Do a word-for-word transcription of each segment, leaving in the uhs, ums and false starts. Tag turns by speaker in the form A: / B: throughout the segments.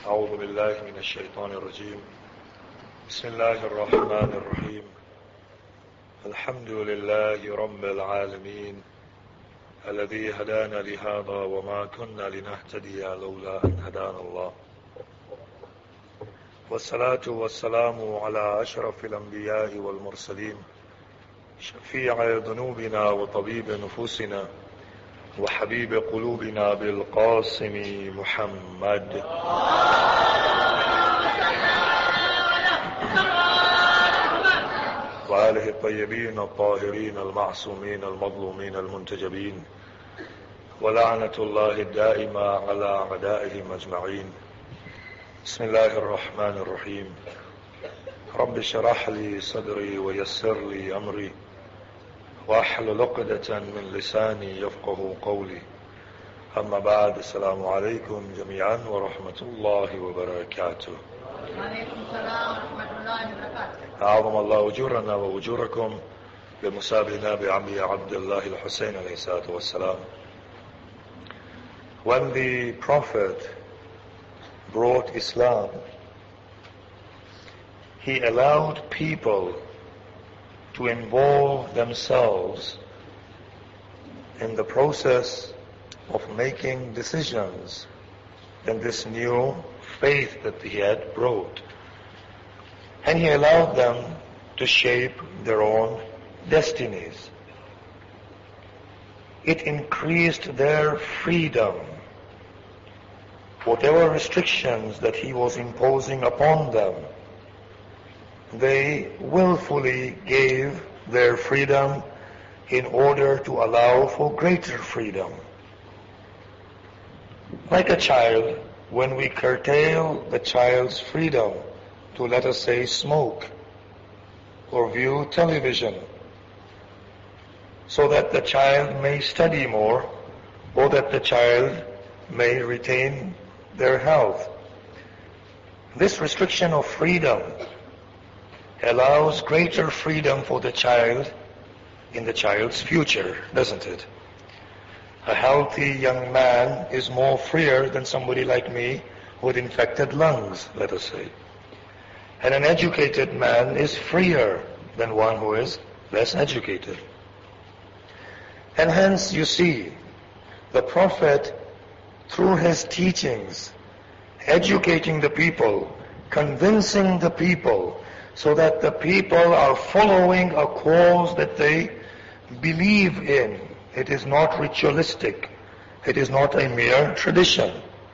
A: أعوذ بالله من الشيطان الرجيم بسم الله الرحمن الرحيم الحمد لله رب العالمين الذي هدانا لهذا وما كنا لنهتدي لولا أن هدانا الله والصلاة والسلام على أشرف الأنبياء والمرسلين شفيع ذنوبنا وطبيب نفوسنا وحبيب قلوبنا بالقاسم محمد وآله الطيبين الطاهرين المعصومين المظلومين المنتجبين ولعنة الله الدائمة على أعدائهم أجمعين. بسم الله الرحمن الرحيم. رب اشرح لي صدري ويسر لي أمري واحلل عقدة من لساني يفقه قولي. أما بعد، السلام عليكم جميعا ورحمة الله وبركاته.
B: وعليكم السلام ورحمة الله وبركاته.
A: أعظم الله أجورنا وأجوركم بمسابنا بعمي عبد الله الحسين عليه الصلاة والسلام. When the Prophet brought Islam, he allowed people to involve themselves in the process of making decisions in this new faith that he had brought. And he allowed them to shape their own destinies. It increased their freedom. Whatever restrictions that he was imposing upon them, they willfully gave their freedom in order to allow for greater freedom. Like a child, when we curtail the child's freedom to, let us say, smoke or view television, so that the child may study more or that the child may retain their health. This restriction of freedom allows greater freedom for the child in the child's future, doesn't it? A healthy young man is more freer than somebody like me with infected lungs, let us say. And an educated man is freer than one who is less educated. And hence you see, the Prophet, through his teachings, educating the people, convincing the people, so that the people are following a cause that they believe in. It is not ritualistic. It is not a mere tradition.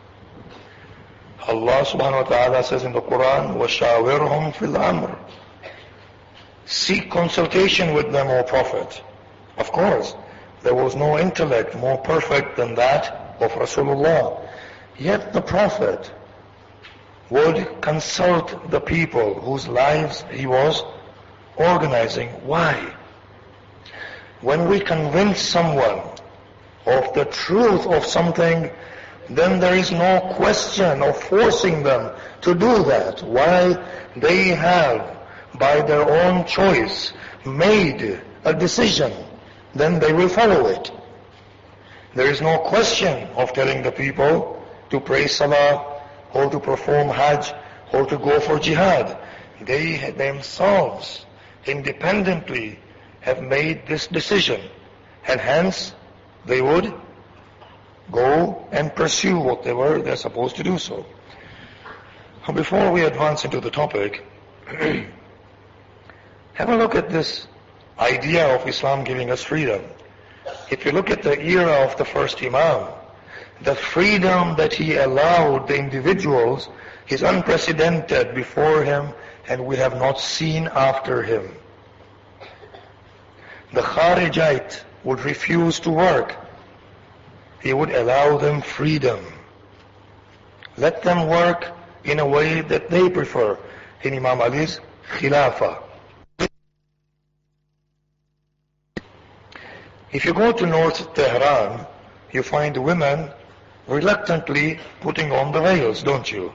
A: Allah subhanahu wa ta'ala says in the Quran, وَشَاوِرْهُمْ فِي الْأَمْرِ. Seek consultation with them, O Prophet. Of course, there was no intellect more perfect than that of Rasulullah. Yet the Prophet would consult the people whose lives he was organizing. Why? When we convince someone of the truth of something, then there is no question of forcing them to do that. Why? They have, by their own choice, made a decision. Then they will follow it. There is no question of telling the people to pray salah, or to perform hajj, or to go for jihad. They themselves, independently, have made this decision, and hence they would go and pursue whatever they're supposed to do so. Before we advance into the topic, have a look at this idea of Islam giving us freedom. If you look at the era of the first Imam, the freedom that he allowed the individuals is unprecedented before him, and we have not seen after him. The Kharijite would refuse to work. He would allow them freedom. Let them work in a way that they prefer. In Imam Ali's Khilafah. If you go to North Tehran, you find women reluctantly putting on the veils, don't you?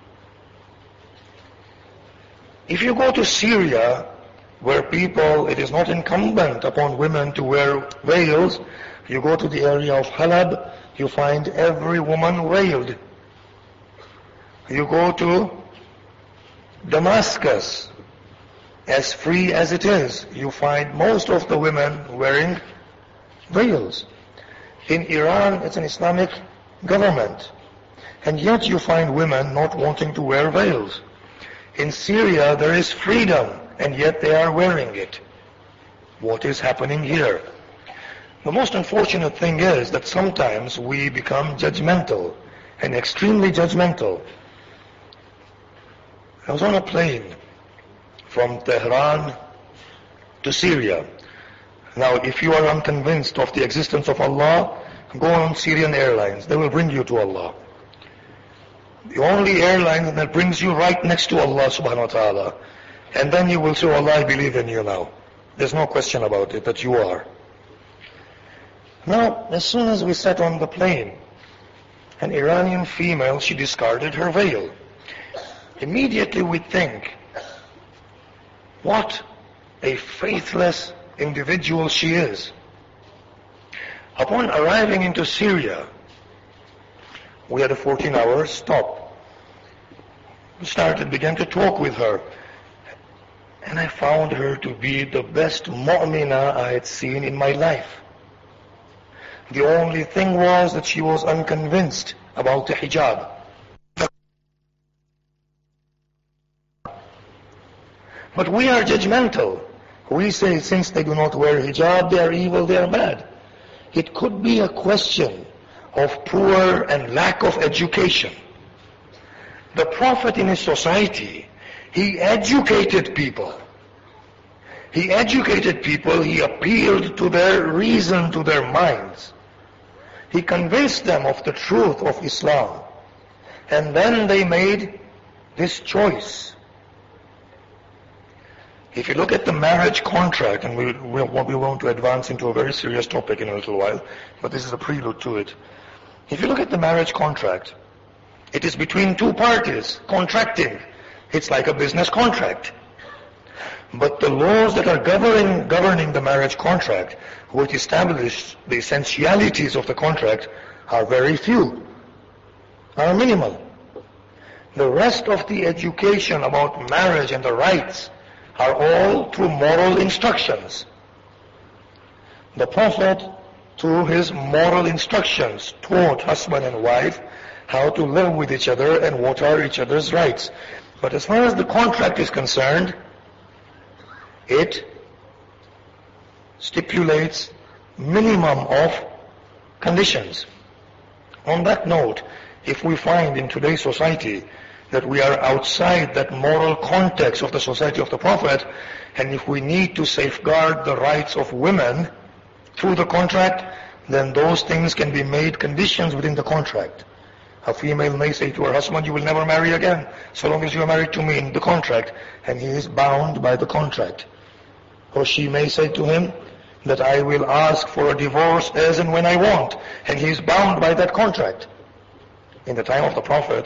A: If you go to Syria, where people, it is not incumbent upon women to wear veils, you go to the area of Halab, you find every woman veiled. You go to Damascus, as free as it is, you find most of the women wearing veils. In Iran, it's an Islamic government, and yet you find women not wanting to wear veils. In Syria, there is freedom, and yet they are wearing it. What is happening here? The most unfortunate thing is that sometimes we become judgmental, and extremely judgmental. I was on a plane from Tehran to Syria. Now, if you are unconvinced of the existence of Allah, go on Syrian Airlines. They will bring you to Allah. The only airline that brings you right next to Allah subhanahu wa ta'ala. And then you will say, Allah, I believe in you now. There's no question about it, that you are. Now, as soon as we sat on the plane, an Iranian female, she discarded her veil. Immediately we think, what a faithless individual she is. Upon arriving into Syria, we had a fourteen hour stop. We started, began to talk with her. And I found her to be the best mu'mina I had seen in my life. The only thing was that she was unconvinced about the hijab. But we are judgmental. We say since they do not wear hijab, they are evil, they are bad. It could be a question of poor and lack of education. The Prophet in his society, he educated people. He educated people, he appealed to their reason, to their minds. He convinced them of the truth of Islam. And then they made this choice. If you look at the marriage contract, and we, we, we want to advance into a very serious topic in a little while, but this is a prelude to it. If you look at the marriage contract, it is between two parties contracting. It's like a business contract. But the laws that are governing, governing the marriage contract, which establish the essentialities of the contract, are very few, are minimal. The rest of the education about marriage and the rights are all through moral instructions. The Prophet, through his moral instructions, taught husband and wife how to live with each other and what are each other's rights. But as far as the contract is concerned, it stipulates minimum of conditions. On that note, if we find in today's society that we are outside that moral context of the society of the Prophet, and if we need to safeguard the rights of women through the contract, then those things can be made conditions within the contract. A female may say to her husband, you will never marry again, so long as you are married to me in the contract, and he is bound by the contract. Or she may say to him that I will ask for a divorce as and when I want, and he is bound by that contract. In the time of the Prophet,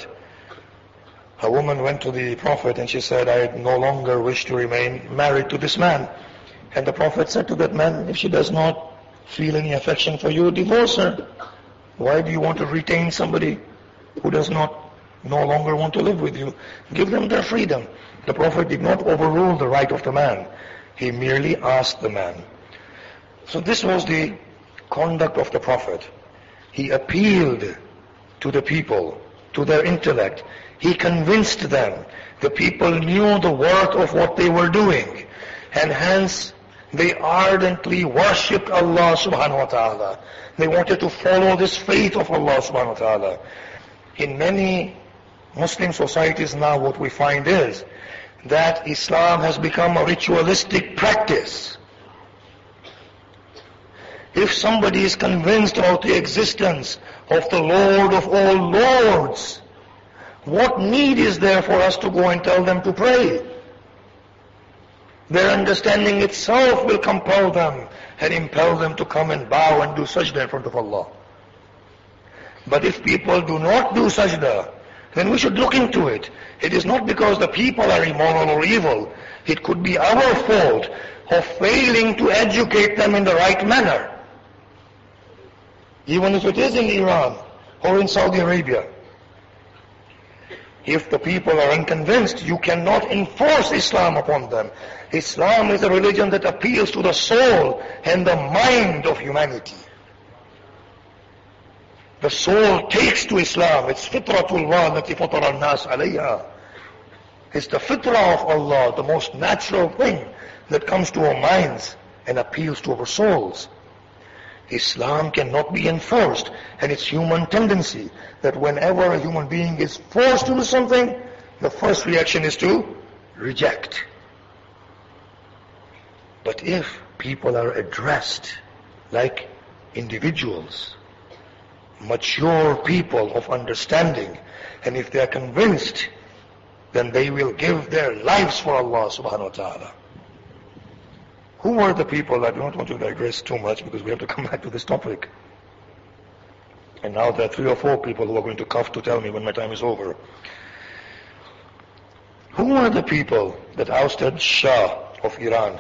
A: a woman went to the Prophet and she said, I no longer wish to remain married to this man. And the Prophet said to that man, if she does not feel any affection for you, divorce her. Why do you want to retain somebody who does not no longer want to live with you? Give them their freedom. The Prophet did not overrule the right of the man. He merely asked the man. So this was the conduct of the Prophet. He appealed to the people, to their intellect. He convinced them. The people knew the worth of what they were doing. And hence, they ardently worshipped Allah subhanahu wa ta'ala. They wanted to follow this faith of Allah subhanahu wa ta'ala. In many Muslim societies now, what we find is that Islam has become a ritualistic practice. If somebody is convinced about the existence of the Lord of all lords, what need is there for us to go and tell them to pray? Their understanding itself will compel them and impel them to come and bow and do sajda in front of Allah. But if people do not do sajda, then we should look into it. It is not because the people are immoral or evil. It could be our fault of failing to educate them in the right manner. Even if it is in Iran or in Saudi Arabia. If the people are unconvinced, you cannot enforce Islam upon them. Islam is a religion that appeals to the soul and the mind of humanity. The soul takes to Islam. It's fitratullah lati fatara an-nas alayha. It's the fitrah of Allah, the most natural thing that comes to our minds and appeals to our souls. Islam cannot be enforced, and it's human tendency that whenever a human being is forced to do something, the first reaction is to reject. But if people are addressed like individuals, mature people of understanding, and if they are convinced, then they will give their lives for Allah subhanahu wa ta'ala. Who were the people? I do not want to digress too much because we have to come back to this topic. And now there are three or four people who are going to cough to tell me when my time is over. Who were the people that ousted Shah of Iran?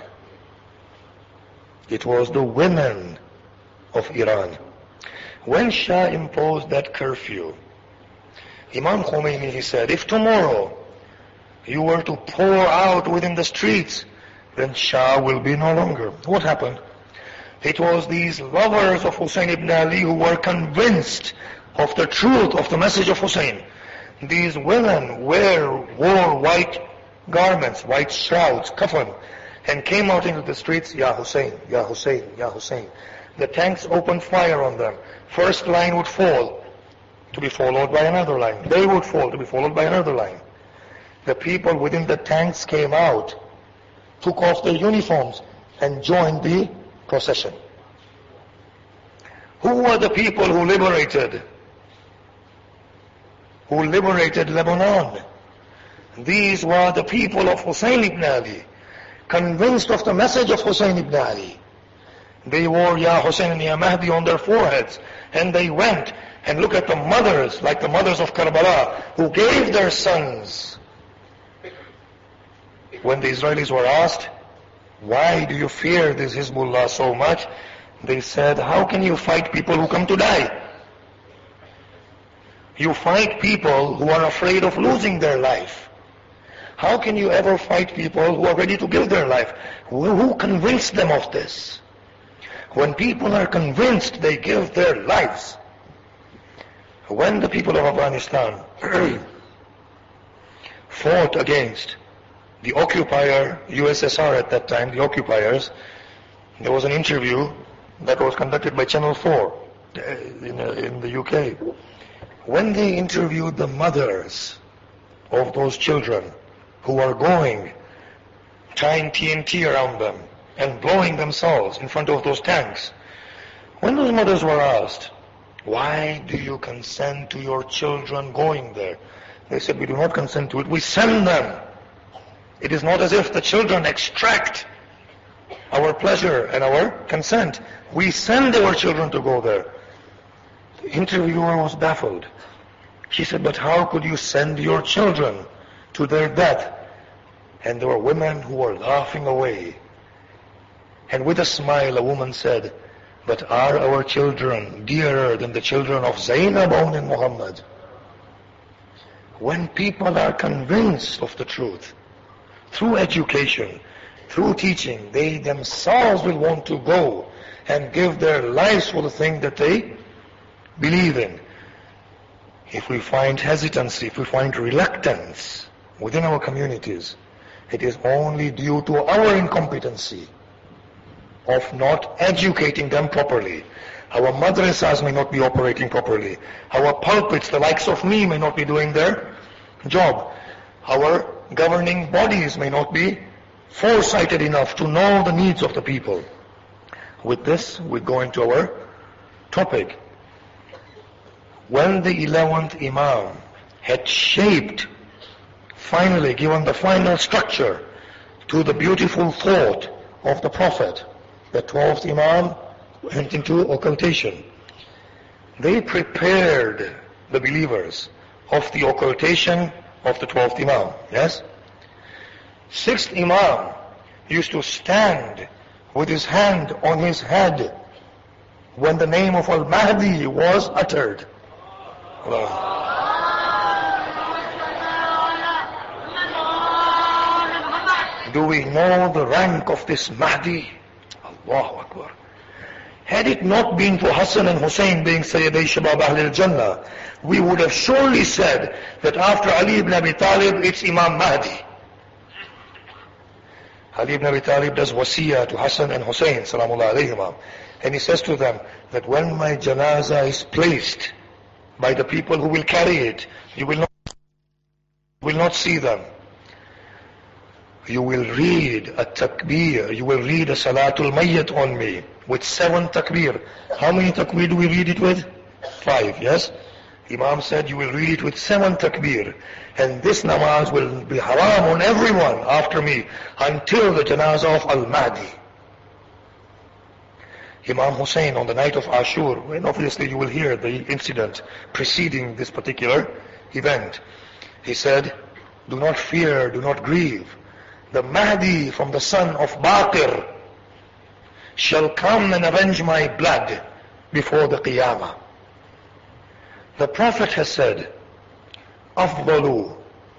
A: It was the women of Iran. When Shah imposed that curfew, Imam Khomeini, he said, if tomorrow you were to pour out within the streets, then Shah will be no longer. What happened? It was these lovers of Hussein ibn Ali who were convinced of the truth of the message of Hussein. These women wear, wore white garments, white shrouds, kafan, and came out into the streets, Ya Hussein, Ya Hussein, Ya Hussein. The tanks opened fire on them. First line would fall, to be followed by another line. They would fall, to be followed by another line. The people within the tanks came out, took off their uniforms, and joined the procession. Who were the people who liberated? Who liberated Lebanon? These were the people of Hussein ibn Ali, convinced of the message of Hussein ibn Ali. They wore Ya Hussein and Ya Mahdi on their foreheads, and they went and looked at the mothers, like the mothers of Karbala, who gave their sons. When the Israelis were asked, why do you fear this Hezbollah so much? They said, how can you fight people who come to die? You fight people who are afraid of losing their life. How can you ever fight people who are ready to give their life? Who, who convinced them of this? When people are convinced, they give their lives. When the people of Afghanistan fought against the occupier, U S S R at that time, the occupiers, there was an interview that was conducted by Channel four in, uh, in the U K. When they interviewed the mothers of those children who were going, tying T N T around them and blowing themselves in front of those tanks, when those mothers were asked, why do you consent to your children going there? They said, we do not consent to it, we send them. It is not as if the children extract our pleasure and our consent. We send our children to go there. The interviewer was baffled. She said, but how could you send your children to their death? And there were women who were laughing away. And with a smile, a woman said, but are our children dearer than the children of Zainab and Muhammad? When people are convinced of the truth, through education, through teaching, they themselves will want to go and give their lives for the thing that they believe in. If we find hesitancy, if we find reluctance within our communities, it is only due to our incompetency of not educating them properly. Our madrasas may not be operating properly. Our pulpits, the likes of me, may not be doing their job. Our governing bodies may not be foresighted enough to know the needs of the people. With this, we go into our topic. When the eleventh Imam had shaped, finally given the final structure to the beautiful thought of the Prophet, the twelfth Imam went into occultation. They prepared the believers of the occultation of the twelfth Imam. Yes? Sixth Imam used to stand with his hand on his head when the name of Al-Mahdi was uttered. Allah. Do we know the rank of this Mahdi? Allahu Akbar. Had it not been for Hassan and Hussein being Sayyiday Shabab Ahl al-Jannah, we would have surely said that after Ali ibn Abi Talib, it's Imam Mahdi. Ali ibn Abi Talib does wasiyah to Hassan and Hussein, salamullah alayhima. And he says to them that when my janazah is placed by the people who will carry it, you will not, will not see them. You will read a takbir, you will read a salatul mayyat on me with seven takbir. How many takbir do we read it with? Five, yes? Imam said you will read it with seven takbir. And this namaz will be haram on everyone after me until the janazah of Al-Mahdi. Imam Hussein on the night of Ashur, and obviously you will hear the incident preceding this particular event. He said, do not fear, do not grieve. The Mahdi from the son of Baqir shall come and avenge my blood before the Qiyamah. The Prophet has said, أفضل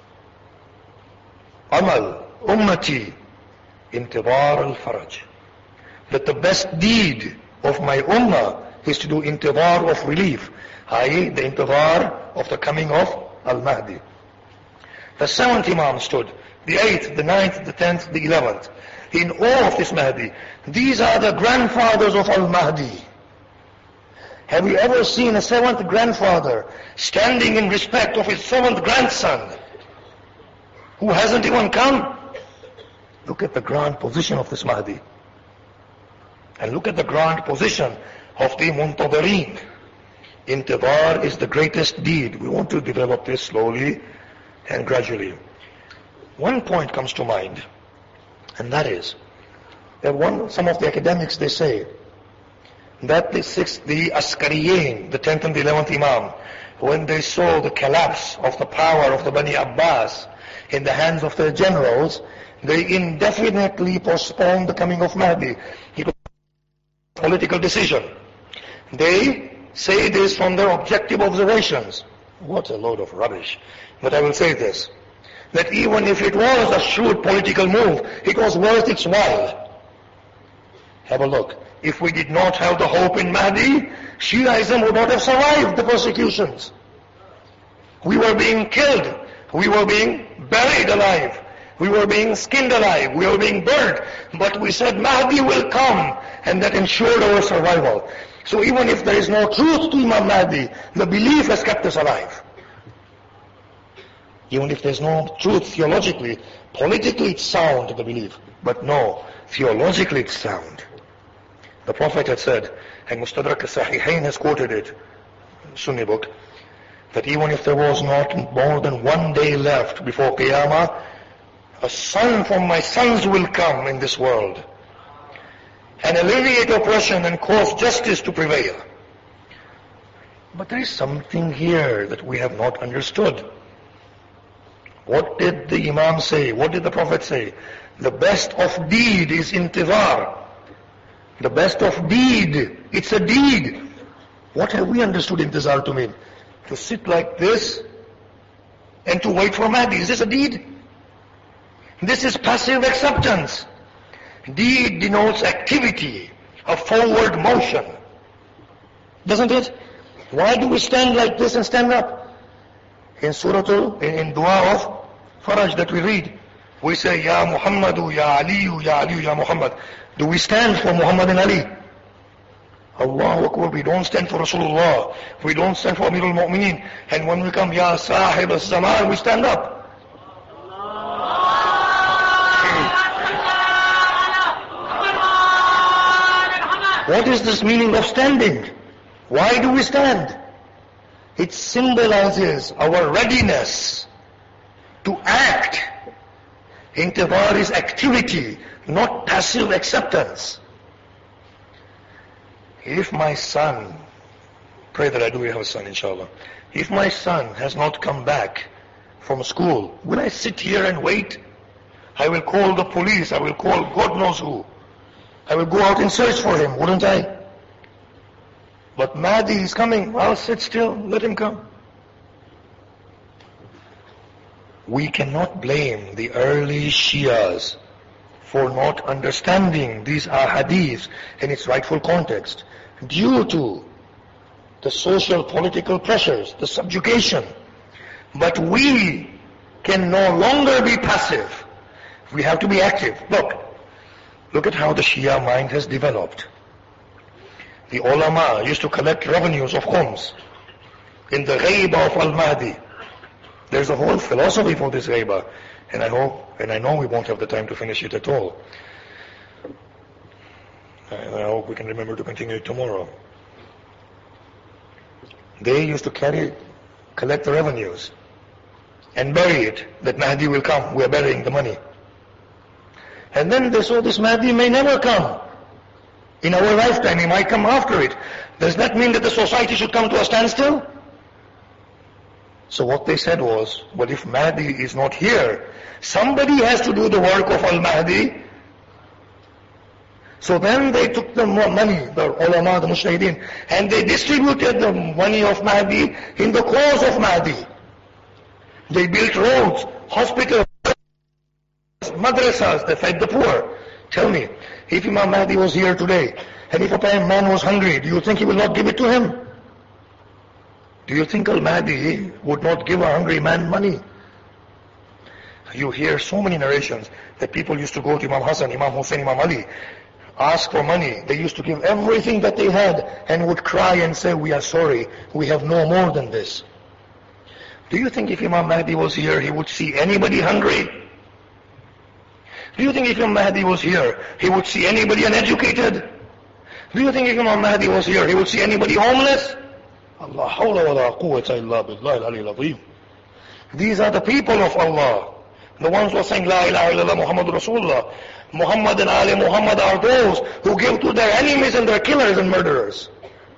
A: عمل أمتي انتظار الفرج. That the best deed of my ummah is to do intidhar of relief, that is the intidhar of the coming of Al-Mahdi. The seventh Imam stood, the eighth, the ninth, the tenth, the eleventh, in awe of this Mahdi. These are the grandfathers of Al-Mahdi. Have you ever seen a seventh grandfather standing in respect of his seventh grandson who hasn't even come? Look at the grand position of this Mahdi. And look at the grand position of the Muntadhareen. Intidhar is the greatest deed. We want to develop this slowly and gradually. One point comes to mind, and that is that one, some of the academics, they say that the sixth, the Askariyin, the tenth and the eleventh Imam, when they saw the collapse of the power of the Bani Abbas in the hands of their generals, they indefinitely postponed the coming of Mahdi. It was a political decision. They say this from their objective observations. What a load of rubbish. But I will say this, that even if it was a shrewd political move, it was worth its while. Have a look. If we did not have the hope in Mahdi, Shiaism would not have survived the persecutions. We were being killed. We were being buried alive. We were being skinned alive. We were being burned. But we said Mahdi will come, and that ensured our survival. So even if there is no truth to Imam Mahdi, the belief has kept us alive. Even if there's no truth theologically, politically it's sound, the belief. But no, theologically it's sound. The Prophet had said, and Mustadrak al-Sahihain has quoted it, Sunni book, that even if there was not more than one day left before Qiyamah, a son from my sons will come in this world and alleviate oppression and cause justice to prevail. But there is something here that we have not understood. What did the Imam say? What did the Prophet say? The best of deed is intidhar. The best of deed, it's a deed. What have we understood intizar to mean? To sit like this and to wait for Mahdi. Is this a deed? This is passive acceptance. Deed denotes activity, a forward motion. Doesn't it? Why do we stand like this and stand up? In Surah, in, in Dua of Faraj that we read, we say, Ya Muhammadu, Ya Aliyu, Ya Aliyu, Ya Muhammad. Do we stand for Muhammad and Ali? Allahu Akbar, we don't stand for Rasulullah. We don't stand for Amirul Mu'mineen. And when we come, Ya Sahib al-Zaman, we stand up. What is this meaning of standing? Why do we stand? It symbolizes our readiness to act. Intidhar is activity, not passive acceptance. If my son, pray that I do have a son inshallah, if my son has not come back from school, will I sit here and wait? I will call the police, I will call God knows who. I will go out and search for him, wouldn't I? But Mahdi is coming, I'll sit still, let him come. We cannot blame the early Shias for not understanding these ahadith in its rightful context, due to the social political pressures, the subjugation. But we can no longer be passive. We have to be active. Look, look at how the Shia mind has developed. The ulama used to collect revenues of khums in the ghaiba of Al-Mahdi. There's a whole philosophy for this ghaiba, and I hope, and I know we won't have the time to finish it at all. And I hope we can remember to continue it tomorrow. They used to carry, collect the revenues and bury it, that Mahdi will come, we are burying the money. And then they saw this Mahdi may never come. In our lifetime, he might come after it. Does that mean that the society should come to a standstill? So what they said was, well, if Mahdi is not here, somebody has to do the work of Al-Mahdi. So then they took the money, the ulama, the mujtahideen, and they distributed the money of Mahdi in the cause of Mahdi. They built roads, hospitals, madrasas, they fed the poor. Tell me, if Imam Mahdi was here today, and if a man was hungry, do you think he will not give it to him? Do you think Al-Mahdi would not give a hungry man money? You hear so many narrations that people used to go to Imam Hassan, Imam Hussein, Imam Ali, ask for money. They used to give everything that they had and would cry and say, we are sorry, we have no more than this. Do you think if Imam Mahdi was here, he would see anybody hungry? Do you think if Imam Mahdi was here, he would see anybody uneducated? Do you think if Imam Mahdi was here, he would see anybody homeless? Allah hawla wa la quwwata illa billahi al-aliyyil azim. These are the people of Allah. The ones who are saying, La ilaha illallah Muhammadur Rasulullah. Muhammad and Ali Muhammad are those who give to their enemies and their killers and murderers.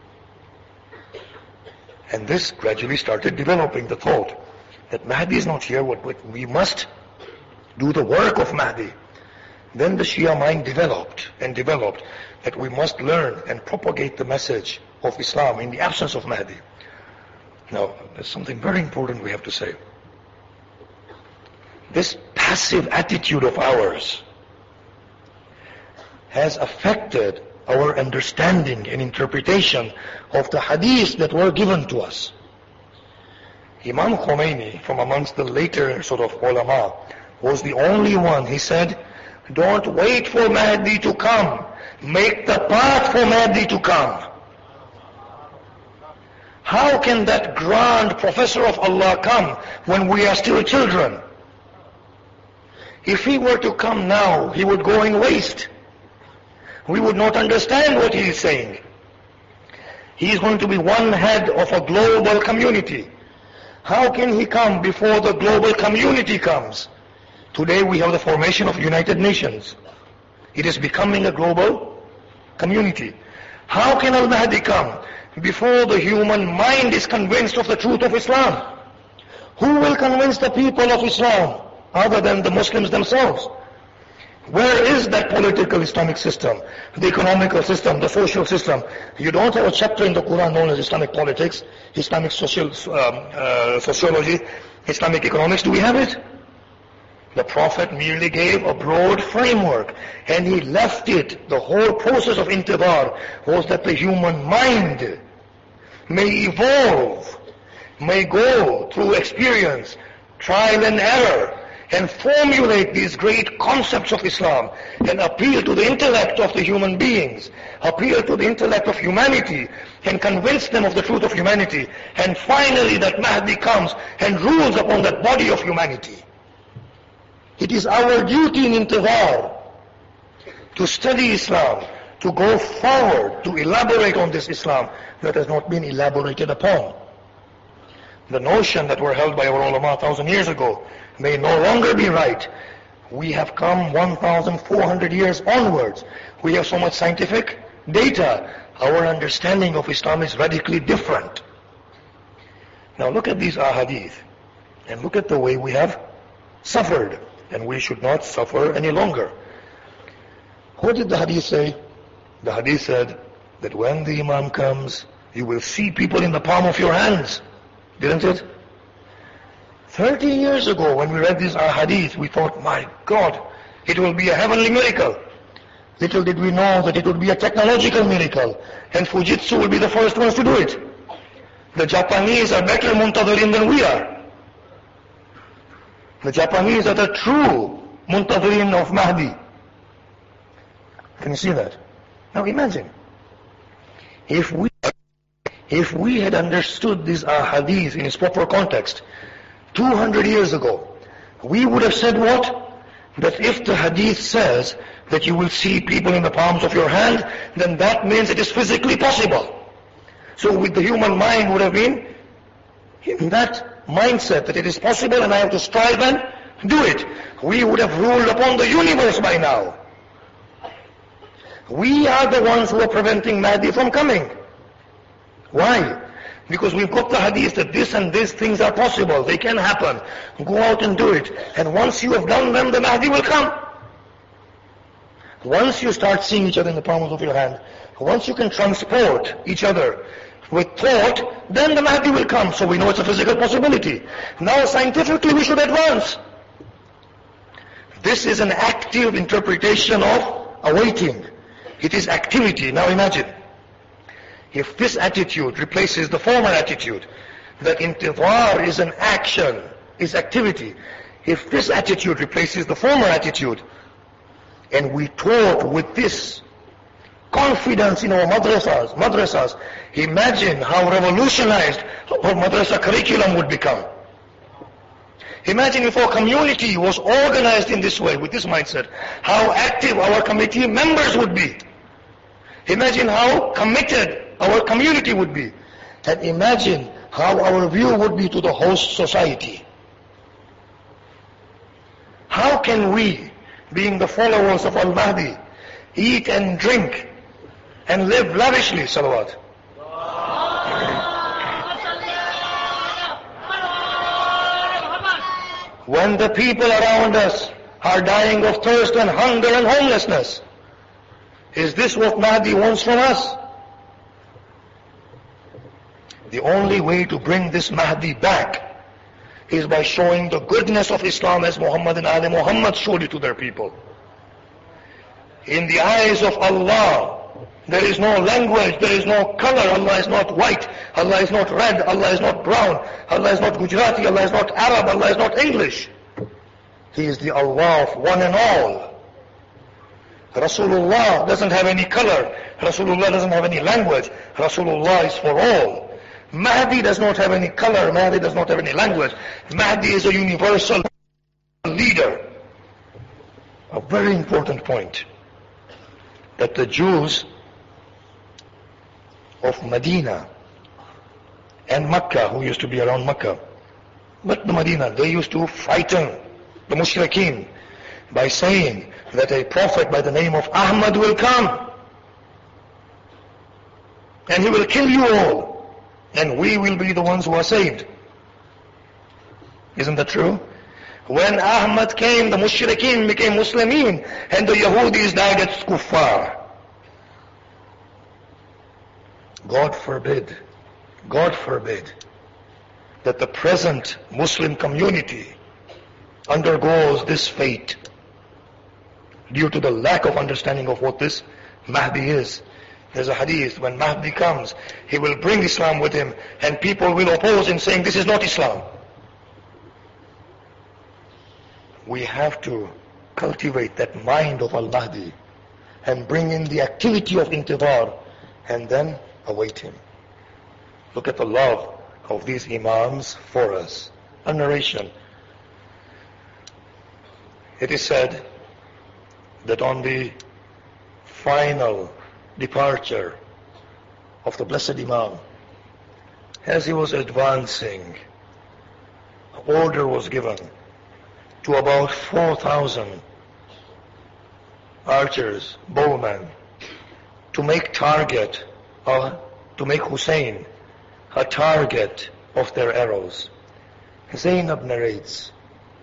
A: And this gradually started developing the thought that Mahdi is not here, what we must do the work of Mahdi. Then the Shia mind developed and developed that we must learn and propagate the message of Islam in the absence of Mahdi. Now, there's something very important we have to say. This passive attitude of ours has affected our understanding and interpretation of the hadith that were given to us. Imam Khomeini, from amongst the later sort of ulama, was the only one, he said, don't wait for Mahdi to come. Make the path for Mahdi to come. How can that grand professor of Allah come when we are still children? If he were to come now, he would go in waste. We would not understand what he is saying. He is going to be one head of a global community. How can he come before the global community comes? Today we have the formation of United Nations. It is becoming a global community. How can Al-Mahdi come before the human mind is convinced of the truth of Islam? Who will convince the people of Islam other than the Muslims themselves? Where is that political Islamic system, the economical system, the social system? You don't have a chapter in the Quran known as Islamic politics, Islamic social, um, uh, sociology, Islamic economics. Do we have it? The Prophet merely gave a broad framework and he left it. The whole process of intidar was that the human mind may evolve, may go through experience, trial and error, and formulate these great concepts of Islam and appeal to the intellect of the human beings, appeal to the intellect of humanity and convince them of the truth of humanity. And finally that Mahdi comes and rules upon that body of humanity. It is our duty in intidar to study Islam, to go forward, to elaborate on this Islam that has not been elaborated upon. The notion that were held by our ulama a thousand years ago may no longer be right. We have come one thousand four hundred years onwards. We have so much scientific data. Our understanding of Islam is radically different. Now look at these ahadith and look at the way we have suffered, and we should not suffer any longer. What did the hadith say? The hadith said that when the Imam comes, you will see people in the palm of your hands. Didn't it? Thirty years ago when we read these ahadith, we thought, my God, It will be a heavenly miracle. Little did we know that it would be a technological miracle, and Fujitsu will be the first ones to do it. The Japanese are better muntadhirin than we are. The Japanese are the true muntadhirin of Mahdi. Can you see that? Now imagine, if we if we had understood these ahadith in its proper context two hundred years ago, we would have said what? That if the hadith says that you will see people in the palms of your hand, then that means it is physically possible. So with the human mind would have been in that mindset that it is possible and I have to strive and do it. We would have ruled upon the universe by now. We are the ones who are preventing Mahdi from coming. Why? Because we've got the hadith that this and these things are possible, they can happen. Go out and do it. And once you have done them, the Mahdi will come. Once you start seeing each other in the palms of your hand, once you can transport each other with thought, then the Mahdi will come. So we know it's a physical possibility. Now scientifically we should advance. This is an active interpretation of awaiting. It is activity. Now imagine, if this attitude replaces the former attitude, that intidhar is an action, is activity. If this attitude replaces the former attitude, and we taught with this confidence in our madrasas, madrasas, imagine how revolutionized our madrasa curriculum would become. Imagine if our community was organized in this way, with this mindset, how active our committee members would be. Imagine how committed our community would be. And imagine how our view would be to the host society. How can we, being the followers of Al-Mahdi, eat and drink and live lavishly, salawat? When the people around us are dying of thirst and hunger and homelessness, is this what Mahdi wants from us? The only way to bring this Mahdi back is by showing the goodness of Islam as Muhammad and Ali Muhammad showed it to their people. In the eyes of Allah, there is no language, there is no color. Allah is not white, Allah is not red, Allah is not brown, Allah is not Gujarati, Allah is not Arab, Allah is not English. He is the Allah of one and all. Rasulullah doesn't have any color, Rasulullah doesn't have any language, Rasulullah is for all. Mahdi does not have any color, Mahdi does not have any language. Mahdi is a universal leader. A very important point, that the Jews of Medina and Mecca, who used to be around Mecca, but the Medina, they used to frighten the mushrikeen by saying that a prophet by the name of Ahmad will come and he will kill you all, and we will be the ones who are saved. Isn't that true? When Ahmad came, the mushrikeen became Muslimin, and the Yahudis died as kuffar. God forbid, God forbid that the present Muslim community undergoes this fate due to the lack of understanding of what this Mahdi is. There's a hadith, when Mahdi comes, he will bring Islam with him, and people will oppose him saying this is not Islam. We have to cultivate that mind of Al-Mahdi and bring in the activity of intidhar and then await him. Look at the love of these Imams for us. A narration. It is said that on the final departure of the blessed Imam, as he was advancing, an order was given to about four thousand archers, bowmen, to make target, uh, to make Hussein a target of their arrows. Zainab narrates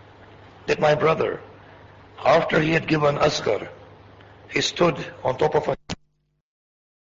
A: that my brother, after he had given Asghar, he stood on top of a